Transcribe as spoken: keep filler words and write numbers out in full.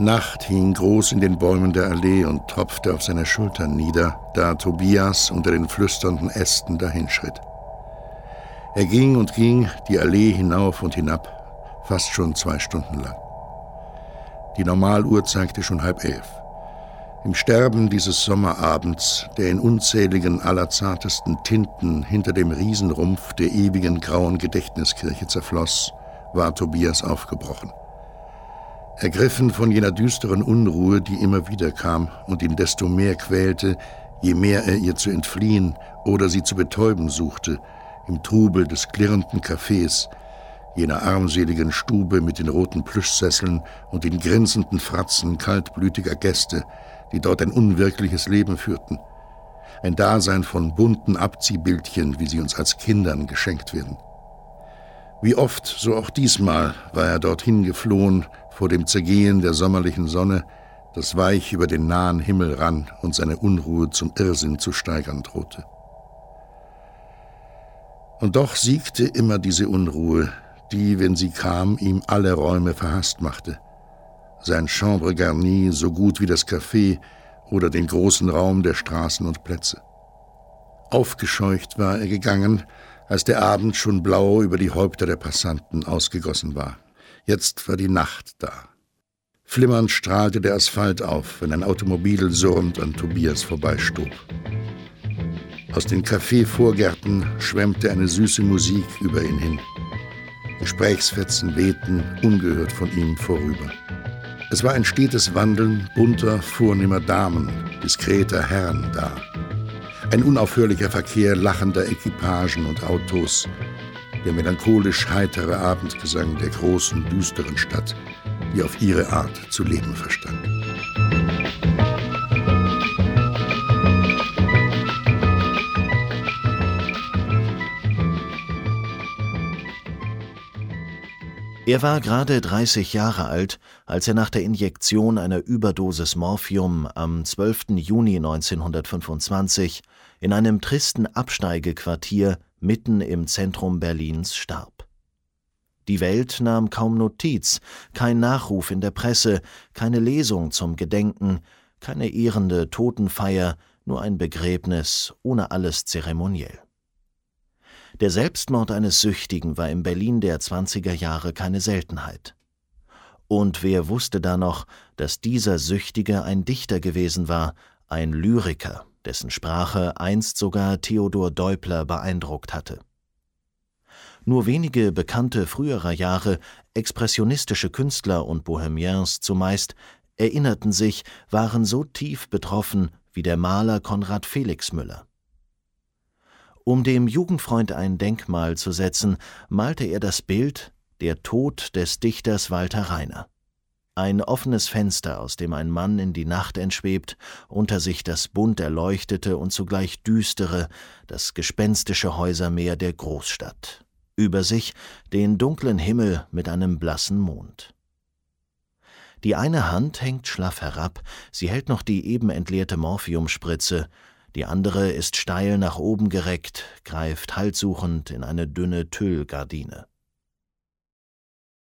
Nacht hing groß in den Bäumen der Allee und tropfte auf seine Schultern nieder, da Tobias unter den flüsternden Ästen dahinschritt. Er ging und ging die Allee hinauf und hinab, fast schon zwei Stunden lang. Die Normaluhr zeigte schon halb elf. Im Sterben dieses Sommerabends, der in unzähligen allerzartesten Tinten hinter dem Riesenrumpf der ewigen grauen Gedächtniskirche zerfloss, war Tobias aufgebrochen. Ergriffen von jener düsteren Unruhe, die immer wieder kam und ihn desto mehr quälte, je mehr er ihr zu entfliehen oder sie zu betäuben suchte, im Trubel des klirrenden Cafés, jener armseligen Stube mit den roten Plüschsesseln und den grinsenden Fratzen kaltblütiger Gäste, die dort ein unwirkliches Leben führten. Ein Dasein von bunten Abziehbildchen, wie sie uns als Kindern geschenkt werden. Wie oft, so auch diesmal, war er dorthin geflohen, vor dem Zergehen der sommerlichen Sonne, das weich über den nahen Himmel rann und seine Unruhe zum Irrsinn zu steigern drohte. Und doch siegte immer diese Unruhe, die, wenn sie kam, ihm alle Räume verhasst machte. Sein Chambre garnie so gut wie das Café oder den großen Raum der Straßen und Plätze. Aufgescheucht war er gegangen, als der Abend schon blau über die Häupter der Passanten ausgegossen war. Jetzt war die Nacht da. Flimmernd strahlte der Asphalt auf, wenn ein Automobil surrend an Tobias vorbeistob. Aus den Café-Vorgärten schwemmte eine süße Musik über ihn hin. Gesprächsfetzen wehten, ungehört von ihm, vorüber. Es war ein stetes Wandeln bunter, vornehmer Damen, diskreter Herren da. Ein unaufhörlicher Verkehr lachender Equipagen und Autos, der melancholisch heitere Abendgesang der großen, düsteren Stadt, die auf ihre Art zu leben verstand. Er war gerade dreißig Jahre alt, als er nach der Injektion einer Überdosis Morphium am zwölften Juni neunzehnhundertfünfundzwanzig in einem tristen Absteigequartier mitten im Zentrum Berlins starb. Die Welt nahm kaum Notiz, kein Nachruf in der Presse, keine Lesung zum Gedenken, keine ehrende Totenfeier, nur ein Begräbnis ohne alles zeremoniell. Der Selbstmord eines Süchtigen war im Berlin der zwanziger Jahre keine Seltenheit. Und wer wusste da noch, dass dieser Süchtige ein Dichter gewesen war, ein Lyriker, dessen Sprache einst sogar Theodor Deubler beeindruckt hatte. Nur wenige bekannte früherer Jahre, expressionistische Künstler und Bohemiens zumeist, erinnerten sich, waren so tief betroffen wie der Maler Konrad Felix Müller. Um dem Jugendfreund ein Denkmal zu setzen, malte er das Bild »Der Tod des Dichters Walter Reiner«. Ein offenes Fenster, aus dem ein Mann in die Nacht entschwebt, unter sich das bunt erleuchtete und zugleich düstere, das gespenstische Häusermeer der Großstadt. Über sich den dunklen Himmel mit einem blassen Mond. Die eine Hand hängt schlaff herab, sie hält noch die eben entleerte Morphiumspritze, die andere ist steil nach oben gereckt, greift halssuchend in eine dünne Tüllgardine.